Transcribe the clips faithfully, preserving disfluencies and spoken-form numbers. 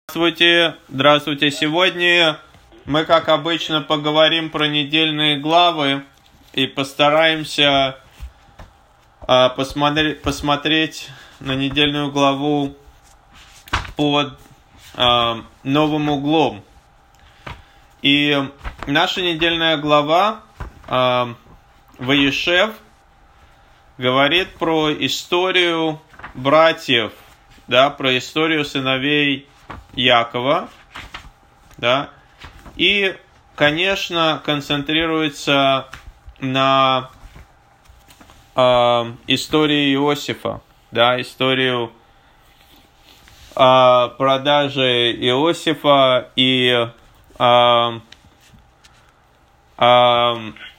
Здравствуйте, здравствуйте. Сегодня мы, как обычно, поговорим про недельные главы и постараемся а, посмотреть, посмотреть на недельную главу под а, новым углом. И наша недельная глава а, Ваешев говорит про историю братьев, да, про историю сыновей Якова, да, и, конечно, концентрируется на э, истории Иосифа, да, историю э, продажи Иосифа и э, э,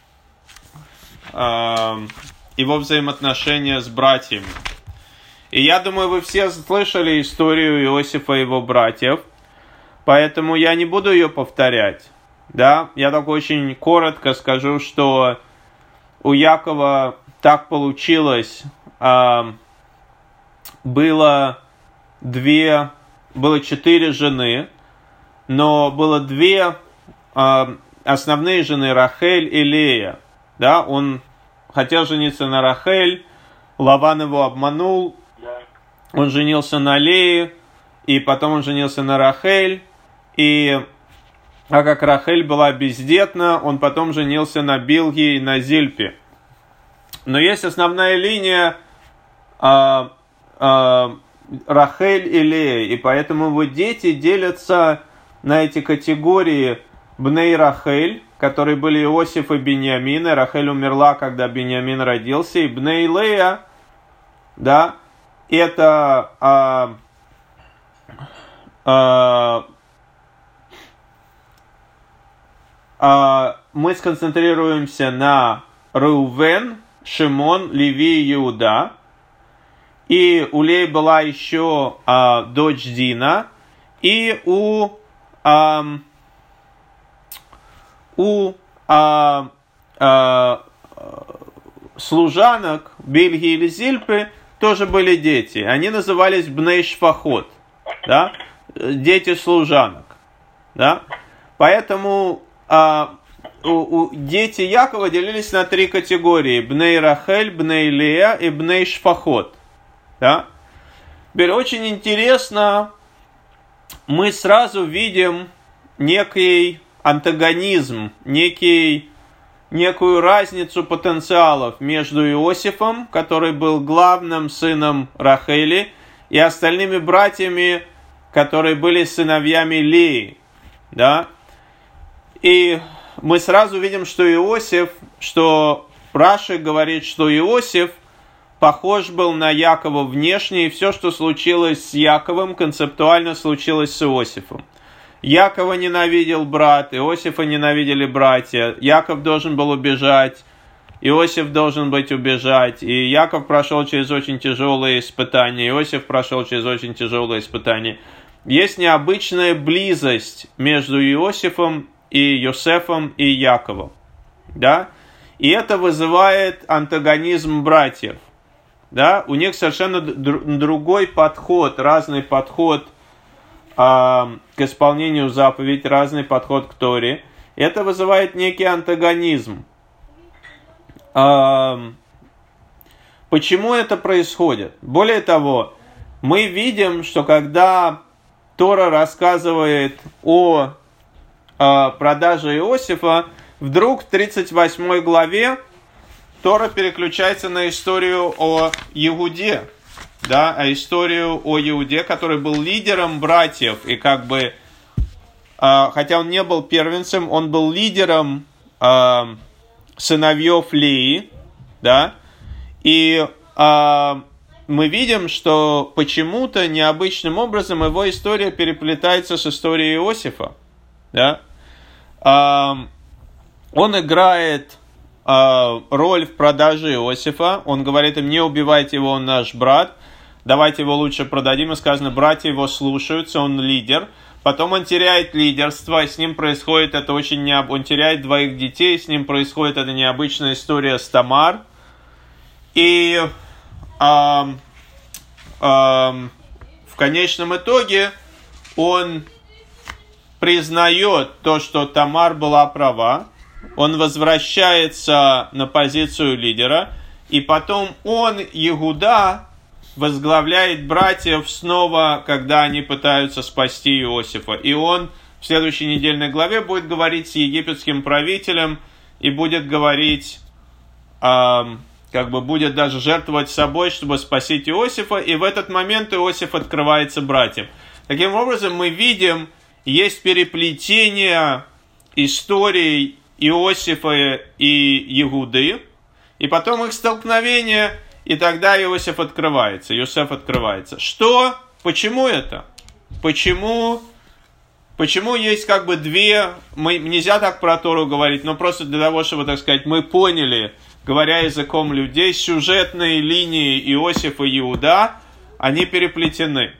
э, его взаимоотношения с братьями. И я думаю, вы все слышали историю Иосифа и его братьев, поэтому я не буду ее повторять. Да? Я только очень коротко скажу, что у Якова так получилось, а, было две, было четыре жены, но было две а, основные жены, Рахель и Лея. Да? Он хотел жениться на Рахель, Лаван его обманул. Он женился на Лее, и потом он женился на Рахель, и, а как Рахель была бездетна, он потом женился на Билге и на Зильпе. Но есть основная линия а, а, Рахель и Лея, и поэтому его дети делятся на эти категории Бней Рахель, которые были Иосиф и Биньямин, и Рахель умерла, когда Биньямин родился, и Бней Лея, да, это а, а, а, мы сконцентрируемся на Реувен, Шимон, Леви и Иуда. И у Леи была еще а, дочь Дина. И у, а, у а, а, служанок Бильги или Зильпы тоже были дети. Они назывались Бней Шфахот, да? Дети служанок. Да? Поэтому а, у, у, дети Якова делились на три категории. Бней Рахель, Бней Лея и Бней Шфахот. Да? Теперь очень интересно, мы сразу видим некий антагонизм, некий некую разницу потенциалов между Иосифом, который был главным сыном Рахели, и остальными братьями, которые были сыновьями Леи. Да? И мы сразу видим, что Иосиф, что Раши говорит, что Иосиф похож был на Якова внешне, и все, что случилось с Яковом, концептуально случилось с Иосифом. Якова ненавидел брат, Иосифа ненавидели братья. Яков должен был убежать, Иосиф должен быть убежать. И Яков прошел через очень тяжелые испытания, Иосиф прошел через очень тяжелые испытания. Есть необычная близость между Иосифом и Йосефом и Яковом. Да? И это вызывает антагонизм братьев. Да? У них совершенно другой подход, разный подход к исполнению заповедей, разный подход к Торе. Это вызывает некий антагонизм. Почему это происходит? Более того, мы видим, что когда Тора рассказывает о продаже Иосифа, вдруг в тридцать восьмой главе Тора переключается на историю о Иуде. Да, а историю о Иуде, который был лидером братьев, и как бы, э, хотя он не был первенцем, он был лидером э, сыновьев Леи, да, и э, мы видим, что почему-то необычным образом его история переплетается с историей Иосифа, да, э, он играет э, роль в продаже Иосифа, он говорит им: не убивайте его, он наш брат, давайте его лучше продадим. И сказано, братья его слушаются, он лидер. Потом он теряет лидерство, и с ним происходит это очень необ... Он теряет двоих детей, с ним происходит эта необычная история с Тамар. И эм, эм, в конечном итоге он признает то, что Тамар была права, он возвращается на позицию лидера, и потом он, Иуда, возглавляет братьев снова, когда они пытаются спасти Иосифа. И он в следующей недельной главе будет говорить с египетским правителем и будет говорить, э, как бы будет даже жертвовать собой, чтобы спасти Иосифа. И в этот момент Иосиф открывается братьям. Таким образом, мы видим, есть переплетение историй Иосифа и Иуды, и потом их столкновение, и тогда Иосиф открывается, Иосиф открывается. Что? Почему это? Почему, почему есть как бы две, мы, нельзя так про Тору говорить, но просто для того, чтобы, так сказать, мы поняли, говоря языком людей, сюжетные линии Иосифа и Иуда, они переплетены.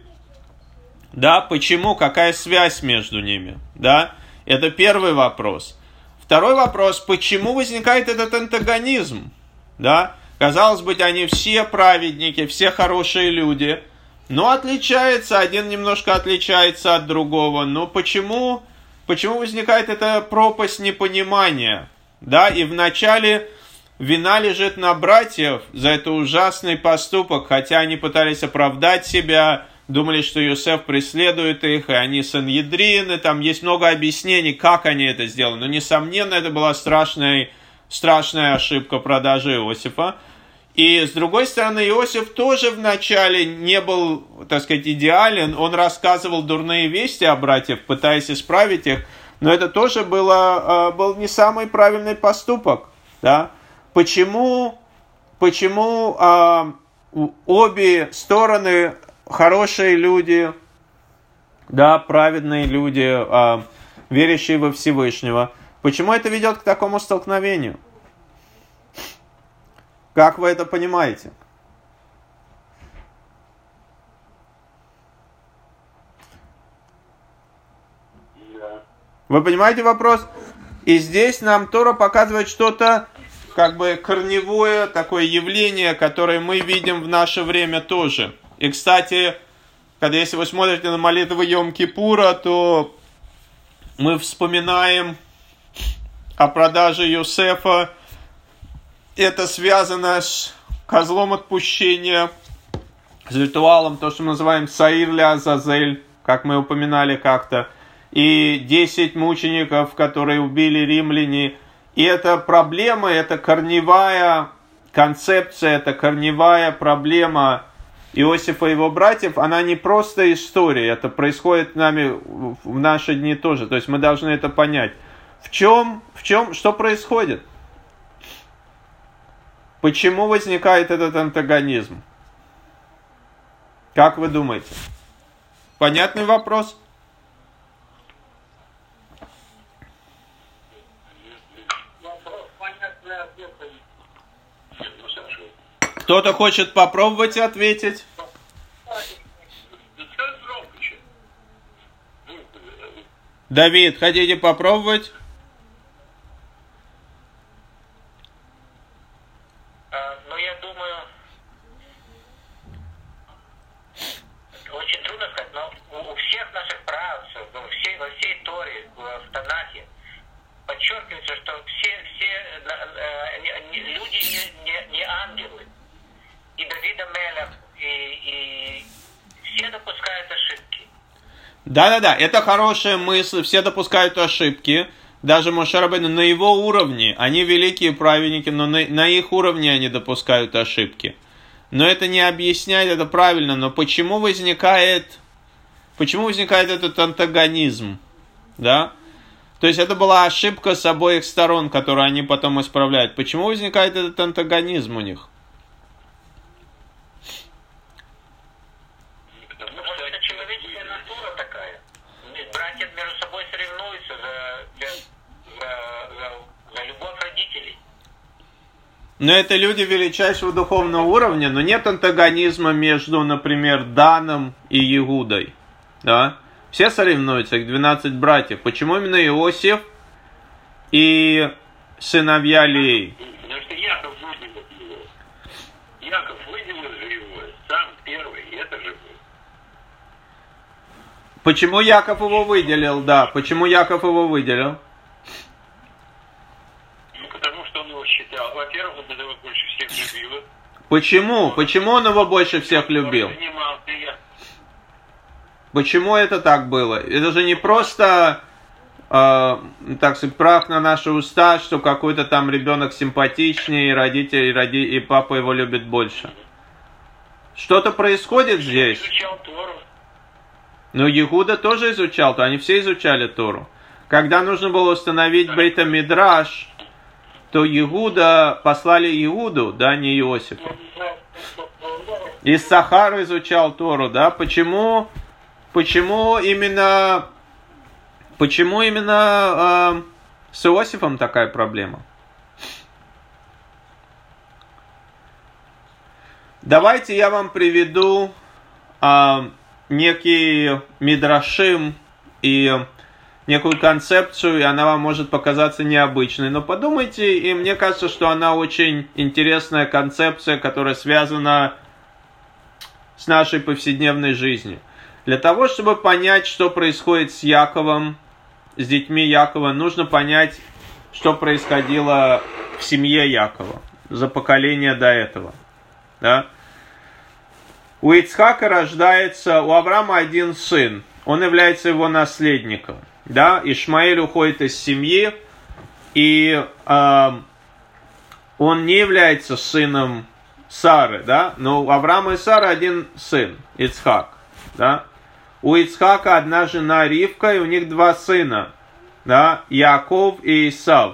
Да, почему? Какая связь между ними? Да, это первый вопрос. Второй вопрос, почему возникает этот антагонизм? Да, казалось бы, они все праведники, все хорошие люди, но отличается, один немножко отличается от другого. Но почему, почему возникает эта пропасть непонимания? Да, и вначале вина лежит на братьев за этот ужасный поступок, хотя они пытались оправдать себя, думали, что Иосиф преследует их, и они саньедрины, там есть много объяснений, как они это сделали. Но, несомненно, это была страшная, страшная ошибка продажи Иосифа. И, с другой стороны, Иосиф тоже вначале не был, так сказать, идеален. Он рассказывал дурные вести о братьях, пытаясь исправить их. Но это тоже было, был не самый правильный поступок. Да? Почему, почему а, обе стороны... хорошие люди, да, праведные люди, э, верящие во Всевышнего. Почему это ведет к такому столкновению? Как вы это понимаете? Да. Вы понимаете вопрос? И здесь нам Тора показывает что-то, как бы корневое такое явление, которое мы видим в наше время тоже. И, кстати, когда если вы смотрите на молитву Йом-Кипура, то мы вспоминаем о продаже Йосефа. Это связано с козлом отпущения, с ритуалом, то, что мы называем Саир ля Азазель, как мы упоминали как-то. И десять мучеников, которые убили римляне. И это проблема, это корневая концепция, это корневая проблема Иосифа и его братьев, она не просто история, это происходит с нами в наши дни тоже, то есть мы должны это понять. В чем, в чем, что происходит? Почему возникает этот антагонизм? Как вы думаете? Понятный вопрос? Кто-то хочет попробовать ответить? Давид, хотите попробовать? Ну, я думаю, очень трудно сказать, но у всех наших працев, во всей, во всей Торе, в Танахе, подчеркивается, что все, все люди не, не, не ангелы. И Давида Мелех, и, и все допускают ошибки. Да-да-да, это хорошая мысль, все допускают ошибки. Даже Моше Рабейну на его уровне, они великие праведники, но на, на их уровне они допускают ошибки. Но это не объясняет, это правильно, но почему возникает, почему возникает этот антагонизм? Да? То есть это была ошибка с обоих сторон, которую они потом исправляют. Почему возникает этот антагонизм у них? Но это люди величайшего духовного уровня, но нет антагонизма между, например, Даном и Иудой. Да? Все соревнуются, их двенадцать братьев. Почему именно Иосиф и сыновья Леи? Потому что Яков выделил его. Яков выделил же его, сам первый, это же был. Почему Яков его выделил, да, почему Яков его выделил? Ну, потому что он его считал. Во-первых, он его больше всех любил. Почему? Почему он его больше всех любил? Почему это так было? Это же не просто, э, так сказать, прах на наши уста, что какой-то там ребенок симпатичнее, и родители, и, роди... и папа его любит больше. Что-то происходит здесь. Изучал Тору. Ну, Иуда тоже изучал, то они все изучали Тору. Когда нужно было установить Бейт-Мидраш, то Иуда, послали Иуду, да, не Иосифа. Иссахар изучал Тору, да, почему... Почему именно, почему именно э, с Иосифом такая проблема? Давайте я вам приведу э, некий мидрашим и некую концепцию, и она вам может показаться необычной. Но подумайте, и мне кажется, что она очень интересная концепция, которая связана с нашей повседневной жизнью. Для того, чтобы понять, что происходит с Яковом, с детьми Якова, нужно понять, что происходило в семье Якова за поколение до этого. Да? У Ицхака рождается, у Авраама один сын, он является его наследником. Да? Ишмаэль уходит из семьи, и э, он не является сыном Сары, да? Но у Авраама и Сары один сын, Ицхак. Да? У Ицхака одна жена Ривка, и у них два сына, да, Яков и Исав.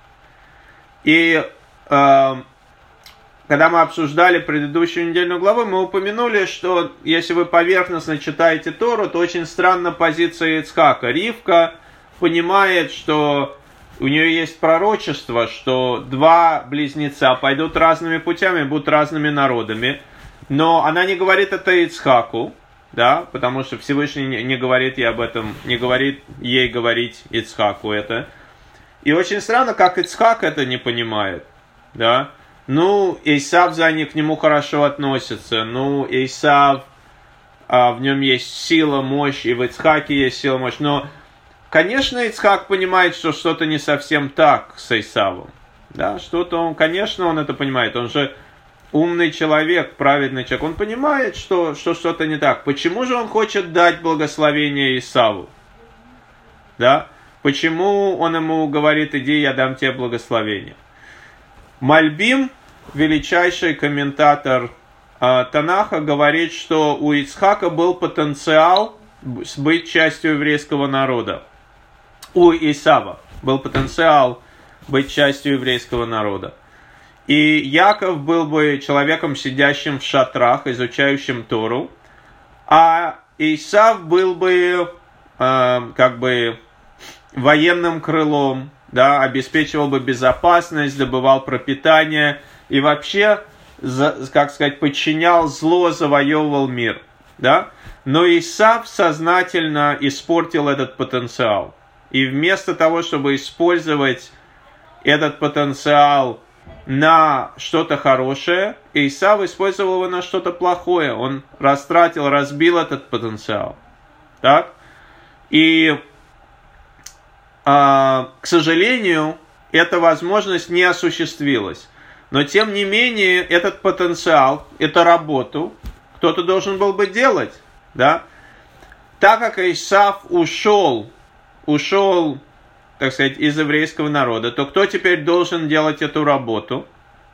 И э, когда мы обсуждали предыдущую недельную главу, мы упомянули, что если вы поверхностно читаете Тору, то очень странна позиция Ицхака. Ривка понимает, что у нее есть пророчество, что два близнеца пойдут разными путями, будут разными народами, но она не говорит это Ицхаку. Да, потому что Всевышний не, не говорит ей об этом, не говорит ей говорить Ицхаку это. И очень странно, как Ицхак это не понимает. Да? Ну, Исав за них к нему хорошо относится. Ну, Исав, а, в нем есть сила, мощь, и в Ицхаке есть сила, мощь. Но, конечно, Ицхак понимает, что что-то не совсем так с Исавом. Да, что-то он, конечно, он это понимает. Он же умный человек, праведный человек, он понимает, что, что что-то не так. Почему же он хочет дать благословение Исаву? Да? Почему он ему говорит, иди, я дам тебе благословение? Мальбим, величайший комментатор э, Танаха, говорит, что у Ицхака был потенциал быть частью еврейского народа. У Исава был потенциал быть частью еврейского народа. И Яков был бы человеком, сидящим в шатрах, изучающим Тору, а Исав был бы э, как бы военным крылом, да, обеспечивал бы безопасность, добывал пропитание и вообще, за, как сказать, подчинял зло, завоевывал мир. Да? Но Исав сознательно испортил этот потенциал. И вместо того, чтобы использовать этот потенциал на что-то хорошее, Исав использовал его на что-то плохое. Он растратил, разбил этот потенциал. Так? И, а, к сожалению, эта возможность не осуществилась. Но, тем не менее, этот потенциал, эту работу кто-то должен был бы делать. Да? Так как Исав ушел, ушел, так сказать, из еврейского народа, то кто теперь должен делать эту работу?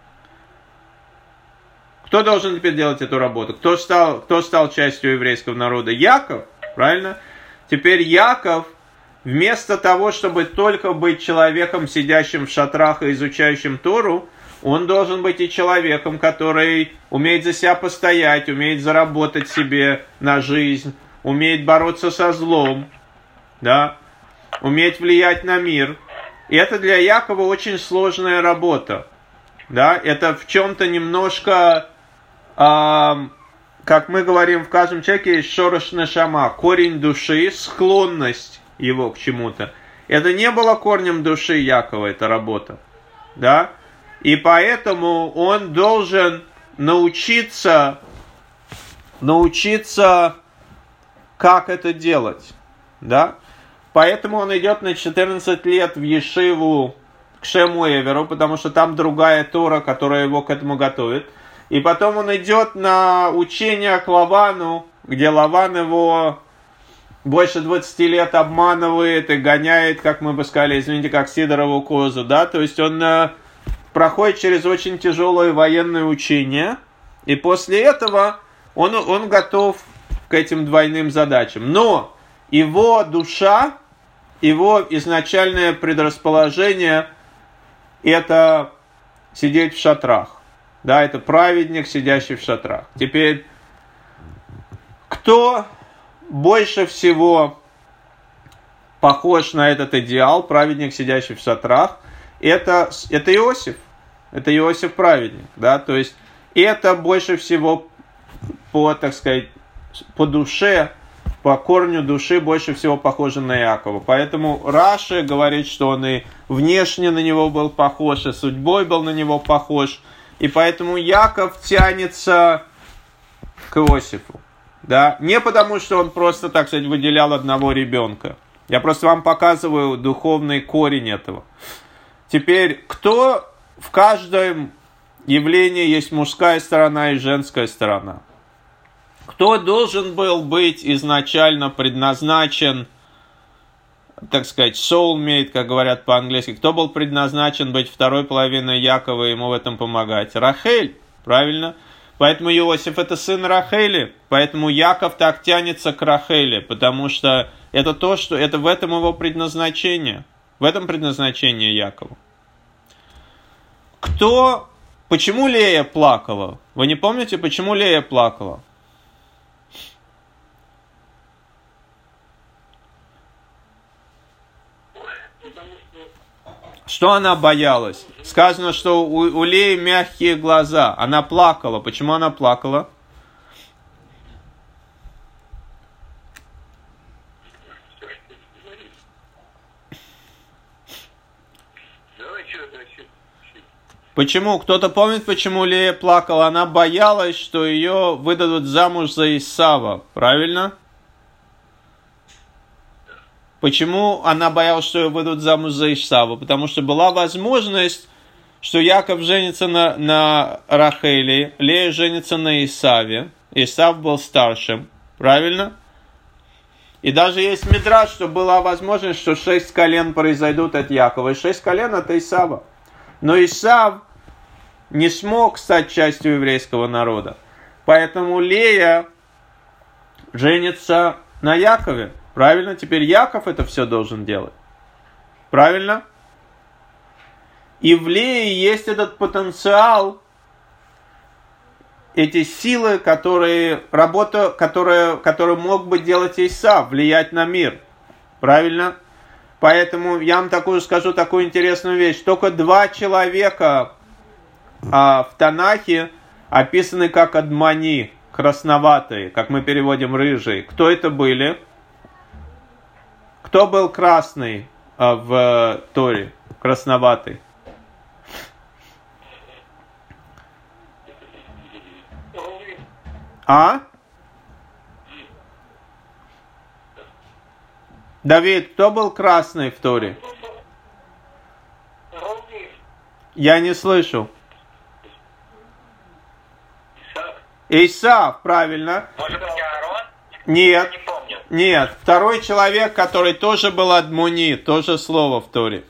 Кто должен теперь делать эту работу? Кто стал, кто стал частью еврейского народа? Яков, правильно? Теперь Яков, вместо того, чтобы только быть человеком, сидящим в шатрах и изучающим Тору, он должен быть и человеком, который умеет за себя постоять, умеет заработать себе на жизнь, умеет бороться со злом, да? Уметь влиять на мир. И это для Якова очень сложная работа. Да? Это в чем-то немножко, э, как мы говорим, в каждом человеке есть шорош нешама, корень души, склонность его к чему-то. Это не было корнем души Якова, эта работа. Да? И поэтому он должен научиться, научиться как это делать, да? Поэтому он идет на четырнадцать лет в ешиву к Шему Эверу, потому что там другая Тора, которая его к этому готовит. И потом он идет на учение к Лавану, где Лаван его больше двадцати лет обманывает и гоняет, как мы бы сказали, извините, как Сидорову козу, да? То есть он э, проходит через очень тяжелое военное учение, и после этого он, он готов к этим двойным задачам. Но его душа, его изначальное предрасположение – это сидеть в шатрах. Да, это праведник, сидящий в шатрах. Теперь, кто больше всего похож на этот идеал, праведник, сидящий в шатрах, это, это Иосиф. Это Иосиф праведник. Да? То есть, это больше всего по, так сказать, по душе, по корню души больше всего похоже на Иакова. Поэтому Раши говорит, что он и внешне на него был похож, и судьбой был на него похож. И поэтому Яков тянется к Иосифу. Да? Не потому, что он просто, так сказать, выделял одного ребенка. Я просто вам показываю духовный корень этого. Теперь, кто в каждом явлении есть мужская сторона и женская сторона? Кто должен был быть изначально предназначен, так сказать, soulmate, как говорят по-английски, кто был предназначен быть второй половиной Якова и ему в этом помогать? Рахель, правильно? Поэтому Иосиф это сын Рахели, поэтому Яков так тянется к Рахеле, потому что это то, что это в этом его предназначение, в этом предназначение Якова. Кто, почему Лея плакала? Вы не помните, почему Лея плакала? Что она боялась? Сказано, что у, у Леи мягкие глаза. Она плакала. Почему она плакала? Почему? Кто-то помнит, почему Лея плакала? Она боялась, что ее выдадут замуж за Исава. Правильно? Почему она боялась, что ее выдадут замуж за Исава? Потому что была возможность, что Яков женится на, на Рахели, Лея женится на Исаве. Исав был старшим. Правильно? И даже есть мидраш, что была возможность, что шесть колен произойдут от Якова. И шесть колен от Исава. Но Исав не смог стать частью еврейского народа. Поэтому Лея женится на Якове. Правильно? Теперь Яков это все должен делать. Правильно? И в Лее есть этот потенциал, эти силы, которые, работа, которая, которую мог бы делать Исав, влиять на мир. Правильно? Поэтому я вам такую скажу такую интересную вещь. Только два человека а, в Танахе описаны как адмани, красноватые, как мы переводим рыжие. Кто это были? Кто был красный а, в Торе? Красноватый. А? Давид, кто был красный в Торе? Я не слышу. Исав, правильно. Может быть, Аарон? Нет. Я не помню. Нет. Второй человек, который тоже был адмуни, тоже слово в Торе.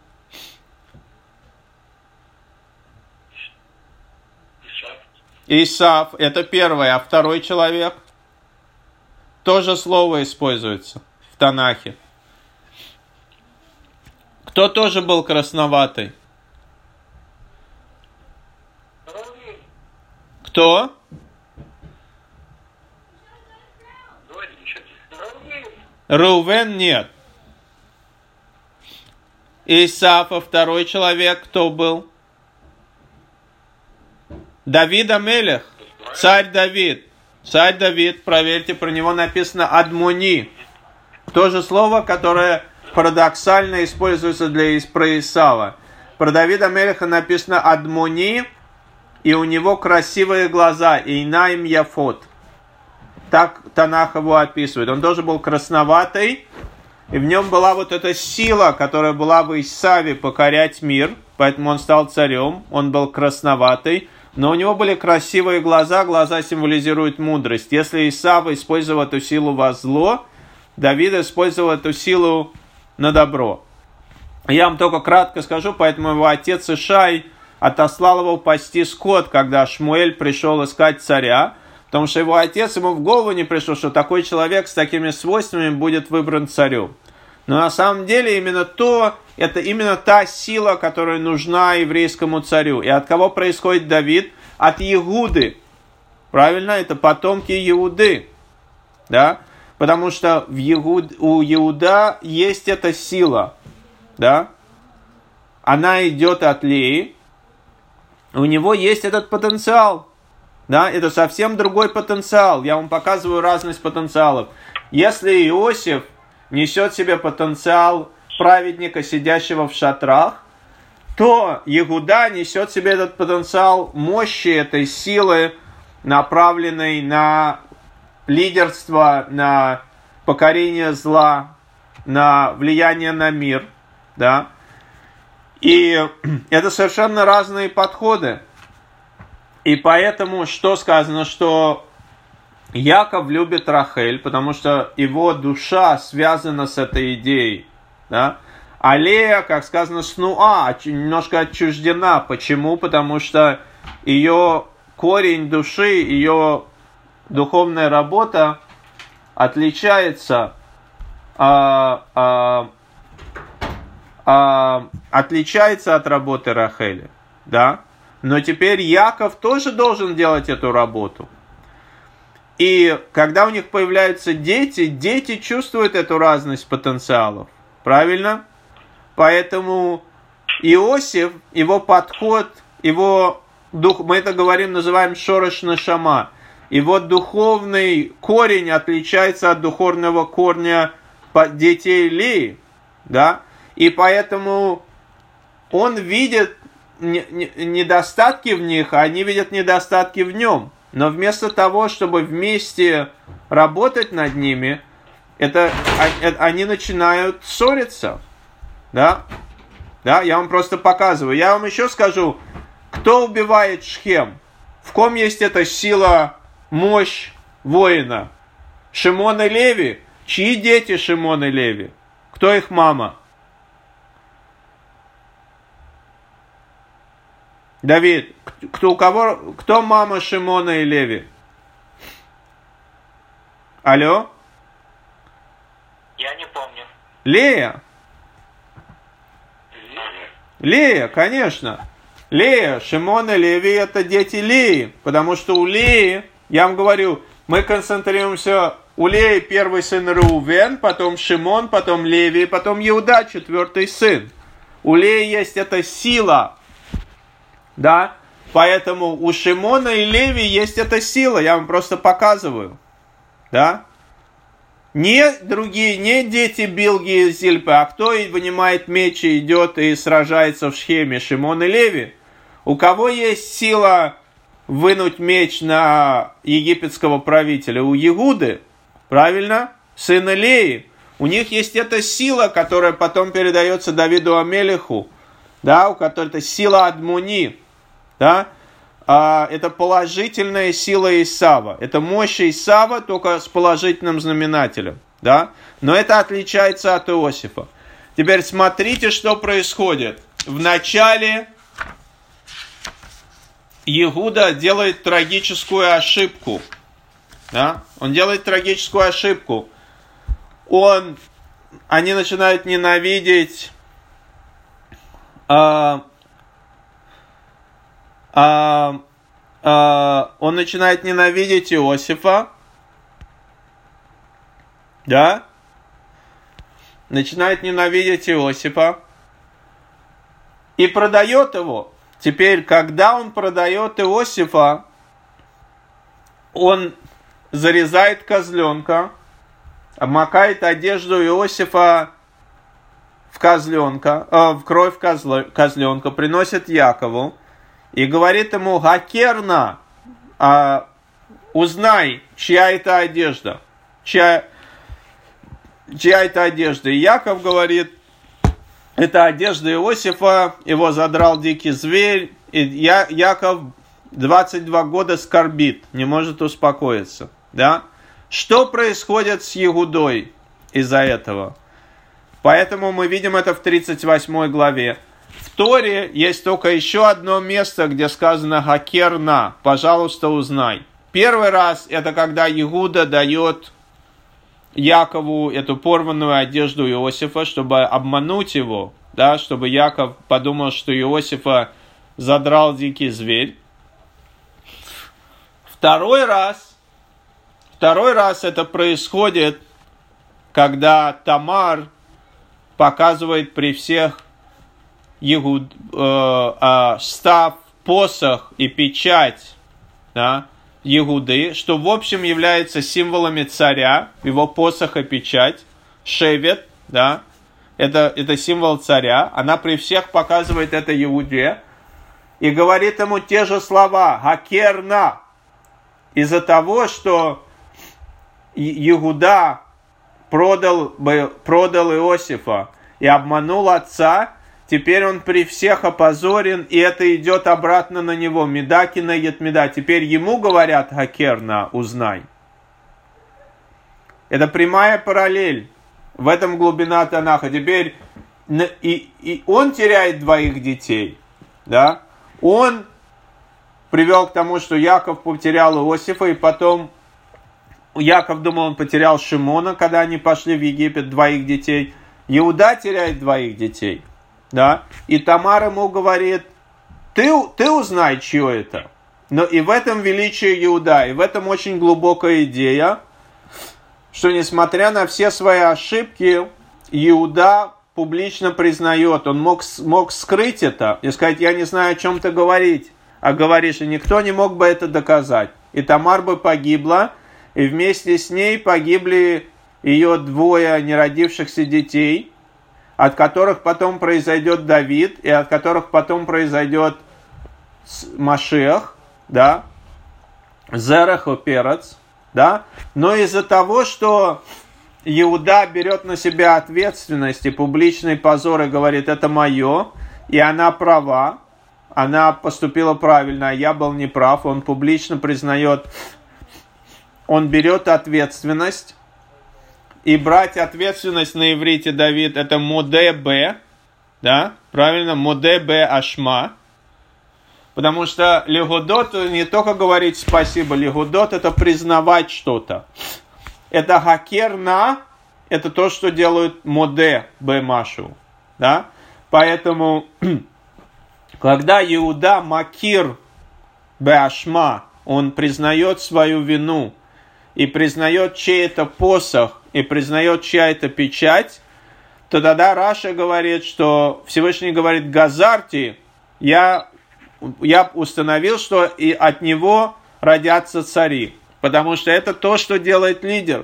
Исав, это первый, а второй человек? Тоже слово используется в Танахе. Кто тоже был красноватый? Кто? Рувен нет. Исафа, второй человек, кто был? Давид Амелех, царь Давид. Царь Давид, проверьте, про него написано Адмуни. То же слово, которое парадоксально используется для про Исава. Про Давида Амелеха написано Адмуни, и у него красивые глаза, Эйнаим Яфот. так Танах его описывает. Он тоже был красноватый, и в нем была вот эта сила, которая была в Исаве покорять мир, поэтому он стал царем, он был красноватый, но у него были красивые глаза, глаза символизируют мудрость. Если Исав использовал эту силу во зло, Давид использовал эту силу на добро. Я вам только кратко скажу, поэтому его отец Ишай отослал его пасти скот, когда Шмуэль пришел искать царя, потому что его отец, ему в голову не пришло, что такой человек с такими свойствами будет выбран царем. Но на самом деле именно то, это именно та сила, которая нужна еврейскому царю. И от кого происходит Давид? От Иуды. Правильно? Это потомки Иуды. Да? Потому что в Иуд, у Иуда есть эта сила. Да? Она идет от Леи. У него есть этот потенциал. Да? Это совсем другой потенциал. Я вам показываю разность потенциалов. Если Иосиф несет в себе потенциал праведника, сидящего в шатрах, то Иуда несет в себе этот потенциал мощи, этой силы, направленной на лидерство, на покорение зла, на влияние на мир. Да? И это совершенно разные подходы. И поэтому, что сказано, что Яков любит Рахель, потому что его душа связана с этой идеей. Да? А Лея, как сказано, снуа, немножко отчуждена. Почему? Потому что ее корень души, ее духовная работа отличается, а, а, а, отличается от работы Рахели. Да? Но теперь Яков тоже должен делать эту работу. И когда у них появляются дети, дети чувствуют эту разность потенциалов. Правильно? Поэтому Иосиф, его подход, его дух, мы это говорим, называем шорош нешама. Его духовный корень отличается от духовного корня детей Леи. Да? И поэтому он видит недостатки в них, а они видят недостатки в нем. Но вместо того, чтобы вместе работать над ними, это, они начинают ссориться. Да? Да? Я вам просто показываю. Я вам еще скажу, кто убивает Шхем? В ком есть эта сила, мощь воина? Шимон и Леви? Чьи дети Шимон и Леви? Кто их мама? Давид, кто, у кого, кто мама Шимона и Леви? Алло? Я не помню. Лея? Лея, конечно. Лея, Шимон и Леви — это дети Леи, потому что у Леи, я вам говорю, мы концентрируемся, у Леи первый сын Реувен, потом Шимон, потом Леви, потом Иуда, четвертый сын. У Леи есть эта сила. Да, поэтому у Шимона и Леви есть эта сила, я вам просто показываю, да, не другие, не дети Билги и Зильпы, а кто и вынимает меч и идет и сражается в Шхеме, Шимон и Леви. У кого есть сила вынуть меч на египетского правителя? У Иуды, правильно, сына Леи. У них есть эта сила, которая потом передается Давиду Амелеху, да, у которой это сила Адмуни. Да? А, это положительная сила Исава. Это мощь Исава, только с положительным знаменателем. Да? Но это отличается от Иосифа. Теперь смотрите, что происходит. Вначале Иуда делает трагическую ошибку. Да? Он делает трагическую ошибку. Он, они начинают ненавидеть... А, А, а, он начинает ненавидеть Иосифа, да, начинает ненавидеть Иосифа и продает его. Теперь, когда он продает Иосифа, он зарезает козленка, обмакает одежду Иосифа в козленка, э, в кровь козла, козленка, приносит Якову. И говорит ему: Гакерна, а, узнай, чья это одежда. Чья, чья это одежда. И Яков говорит, это одежда Иосифа, его задрал дикий зверь. И Я, Яков двадцать два года скорбит, не может успокоиться. Да? Что происходит с Иудой из-за этого? Поэтому мы видим это в тридцать восьмой главе. В Торе есть только еще одно место, где сказано «Хакерна», пожалуйста, узнай. Первый раз это когда Иуда дает Якову эту порванную одежду Иосифа, чтобы обмануть его, да, чтобы Яков подумал, что Иосифа задрал дикий зверь. Второй раз, второй раз это происходит, когда Тамар показывает при всех Егуд, э, э, став, посох и печать, да, Егуды, что в общем является символами царя, его посох и печать, шевет, да, это, это символ царя, она при всех показывает это Иуде и говорит ему те же слова, «Хакерна», из-за того, что Иуда продал, продал Иосифа и обманул отца, теперь он при всех опозорен, и это идет обратно на него. Медакина Етмеда. Теперь ему говорят «Хакерна, узнай». Это прямая параллель. В этом глубина Танаха. Теперь и, и он теряет двоих детей. Да? Он привел к тому, что Яков потерял Иосифа, и потом Яков думал, он потерял Шимона, когда они пошли в Египет, двоих детей. Иуда теряет двоих детей. Да? И Тамар ему говорит, ты, ты узнай, чье это. Но и в этом величие Иуда, и в этом очень глубокая идея, что несмотря на все свои ошибки, Иуда публично признает, он мог, мог скрыть это и сказать, я не знаю, о чем ты говорить, а говоришь, и никто не мог бы это доказать. И Тамар бы погибла, и вместе с ней погибли ее двое неродившихся детей, от которых потом произойдет Давид, и от которых потом произойдет Машиах, да, Зерах и Перец, да, но из-за того, что Иуда берет на себя ответственность и публичный позор и говорит, это мое, и она права, она поступила правильно, а я был неправ, он публично признает, он берет ответственность, и брать ответственность на иврите, Давид, это моде б, да, правильно, моде б ашма, потому что легудот не только говорить спасибо, легудот это признавать что-то. Это хакерна, это то, что делают моде б машу, да, поэтому, когда Иуда макир б ашма, он признает свою вину, и признает чей-то посох, и признает чья-то печать, то тогда Раша говорит, что Всевышний говорит, Газарти, я, я установил, что и от него родятся цари. Потому что это то, что делает лидер.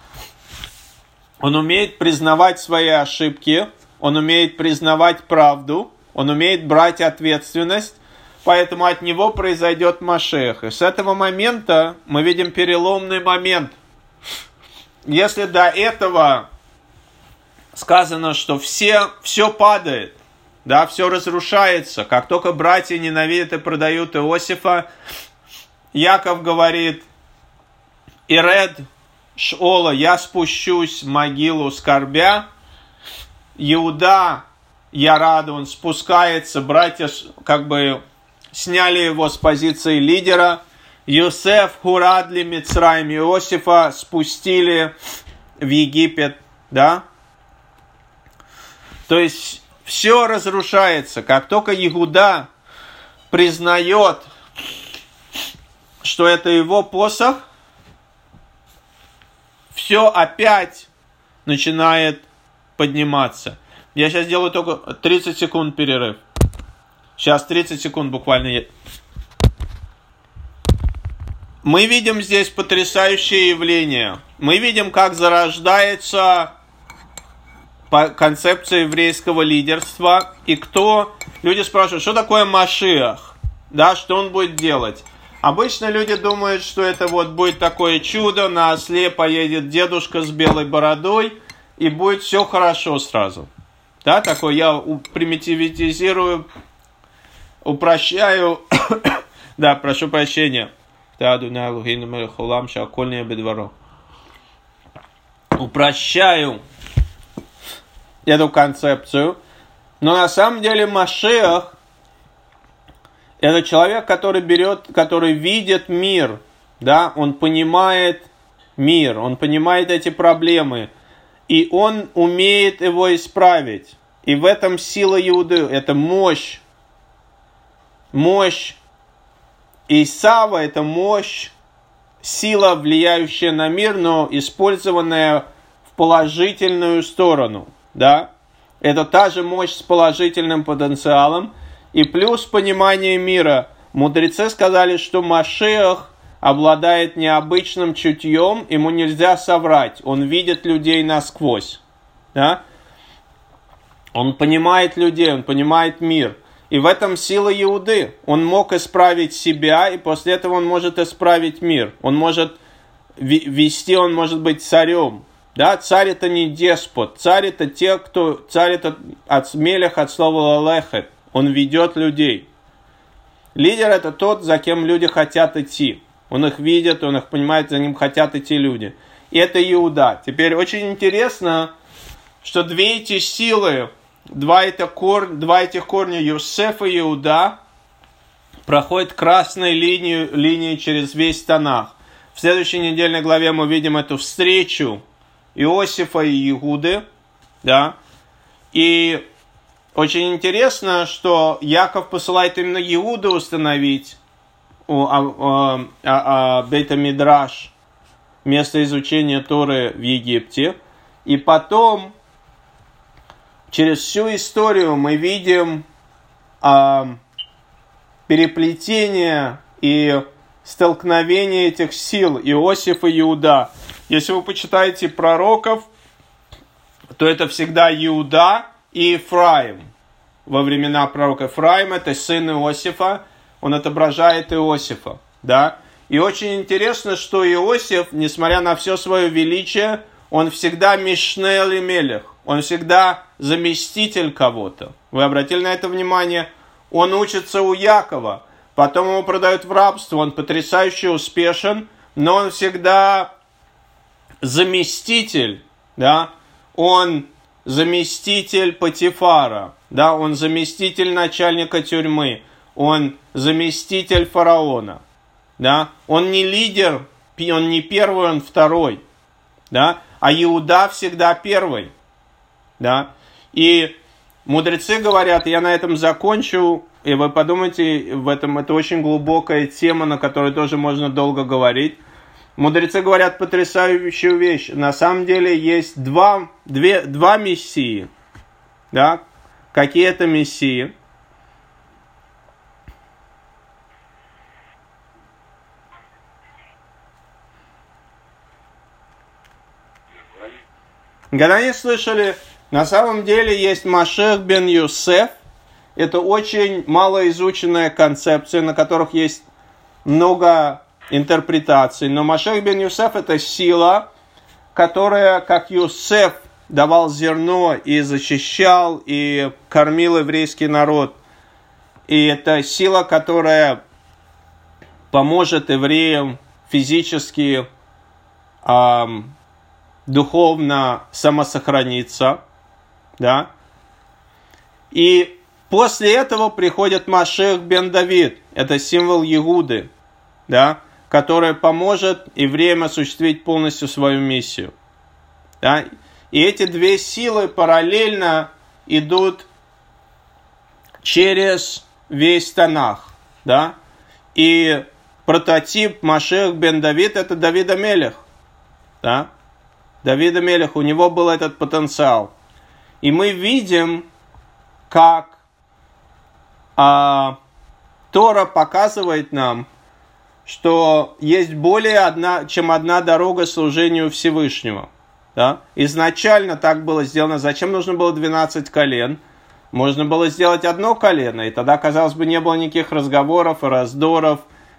Он умеет признавать свои ошибки, он умеет признавать правду, он умеет брать ответственность, поэтому от него произойдет Машиах. И с этого момента мы видим переломный момент. Если до этого сказано, что все, все падает, да, все разрушается, как только братья ненавидят и продают Иосифа, Яков говорит, Иред Шола, я спущусь в могилу скорбя, Иуда, я рад, он спускается, братья как бы сняли его с позиции лидера, Йосеф Хурадли Мицраим, Иосифа спустили в Египет, да? То есть все разрушается. Как только Иуда признает, что это его посох, все опять начинает подниматься. Я сейчас делаю только тридцать секунд перерыв. Сейчас тридцать секунд буквально. Мы видим здесь потрясающее явление. Мы видим, как зарождается концепция еврейского лидерства. И кто... Люди спрашивают, что такое Машиах? Да, что он будет делать? Обычно люди думают, что это вот будет такое чудо, на осле поедет дедушка с белой бородой, и будет все хорошо сразу. Да, такое я примитивизирую, упрощаю. Да, прошу прощения. Упрощаю эту концепцию. Но на самом деле Машиах — это человек, который берет, который видит мир. Да, он понимает мир, он понимает эти проблемы. И он умеет его исправить. И в этом сила Иуды, это мощь. Мощь Исава — это мощь, сила, влияющая на мир, но использованная в положительную сторону. Да? Это та же мощь с положительным потенциалом. И плюс понимание мира. Мудрецы сказали, что Машиах обладает необычным чутьем, ему нельзя соврать. Он видит людей насквозь. Да? Он понимает людей, он понимает мир. И в этом сила Иуды. Он мог исправить себя, и после этого он может исправить мир. Он может вести, он может быть царем. Да? Царь — это не деспот. Царь — это те, кто... Царь — это от мелех, от слова лалехет. Он ведет людей. Лидер — это тот, за кем люди хотят идти. Он их видит, он их понимает, за ним хотят идти люди. И это Иуда. Теперь очень интересно, что две эти силы, два, это кор, два этих корня, Йосеф и Иуда, проходят красной линией, линией через весь Танах. В следующей недельной главе мы видим эту встречу Иосифа и Иуды. Да? И очень интересно, что Яков посылает именно Иуду установить Бейт-Мидраш, место изучения Торы в Египте. И потом, через всю историю мы видим а, переплетение и столкновение этих сил Иосиф и Иуда. Если вы почитаете пророков, то это всегда Иуда и Ефраим. Во времена пророка Ефраим это сын Иосифа, он отображает Иосифа. Да? И очень интересно, что Иосиф, несмотря на все свое величие, он всегда Мишне Элимелех, он всегда заместитель кого-то. Вы обратили на это внимание? Он учится у Якова, потом его продают в рабство, он потрясающе успешен, но он всегда заместитель, да? Он заместитель Потифара, да? Он заместитель начальника тюрьмы, он заместитель фараона. Да? Он не лидер, он не первый, он второй. Да? А Иуда всегда первый. Да? И мудрецы говорят, я на этом закончу, и вы подумайте, в этом это очень глубокая тема, на которой тоже можно долго говорить. Мудрецы говорят потрясающую вещь. На самом деле есть два, две, два мессии. Да? Какие это мессии? Когда не слышали, на самом деле есть Машиах бен Йосеф. Это очень малоизученная концепция, на которых есть много интерпретаций. Но Машиах бен Йосеф — это сила, которая, как Йосеф, давал зерно и защищал, и кормил еврейский народ. И это сила, которая поможет евреям физически, эм, духовно самосохраниться, да. И после этого приходит Машиах бен Давид, это символ Иуды, да, который поможет евреям осуществить полностью свою миссию, да. И эти две силы параллельно идут через весь Танах, да. И прототип Машиах бен Давид — это Давид а-Мелех, да. Давид а-Мелех, у него был этот потенциал. И мы видим, как а, Тора показывает нам, что есть более одна, чем одна дорога служению Всевышнего. Да? Изначально так было сделано. Зачем нужно было двенадцать колен? Можно было сделать одно колено, и тогда, казалось бы, не было никаких разговоров и раздоров,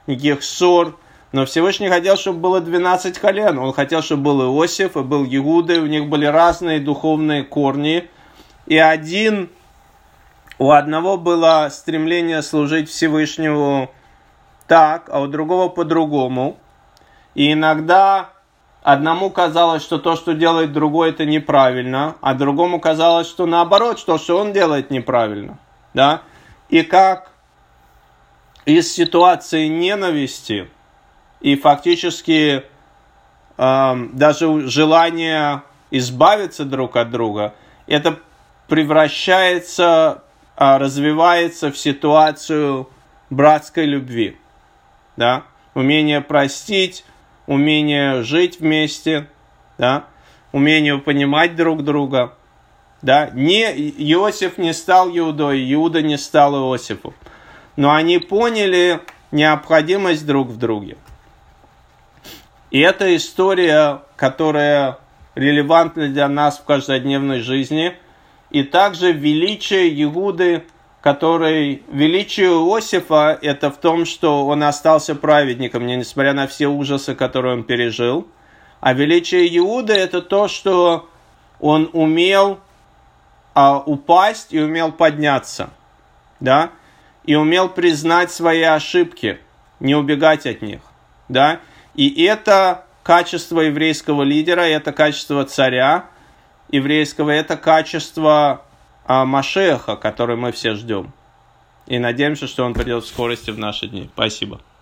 никаких ссор. Но Всевышний хотел, чтобы было двенадцать колен. Он хотел, чтобы был Иосиф и был Иуда, и у них были разные духовные корни. И один, у одного было стремление служить Всевышнему так, а у другого по-другому. И иногда одному казалось, что то, что делает другой, это неправильно, а другому казалось, что наоборот, что, что он делает неправильно. Да? И как из ситуации ненависти и фактически э, даже желание избавиться друг от друга, это превращается, э, развивается в ситуацию братской любви. Да? Умение простить, умение жить вместе, да? Умение понимать друг друга. Да? Не, Иосиф не стал Иудой, Иуда не стал Иосифом. Но они поняли необходимость друг в друге. И это история, которая релевантна для нас в каждодневной жизни. И также величие Иуды, который... Величие Иосифа, это в том, что он остался праведником, несмотря на все ужасы, которые он пережил. А величие Иуды, это то, что он умел а, упасть и умел подняться. Да? И умел признать свои ошибки, не убегать от них. Да? И это качество еврейского лидера, это качество царя еврейского, это качество а, Машеха, который мы все ждем. И надеемся, что он придет в скорости в наши дни. Спасибо.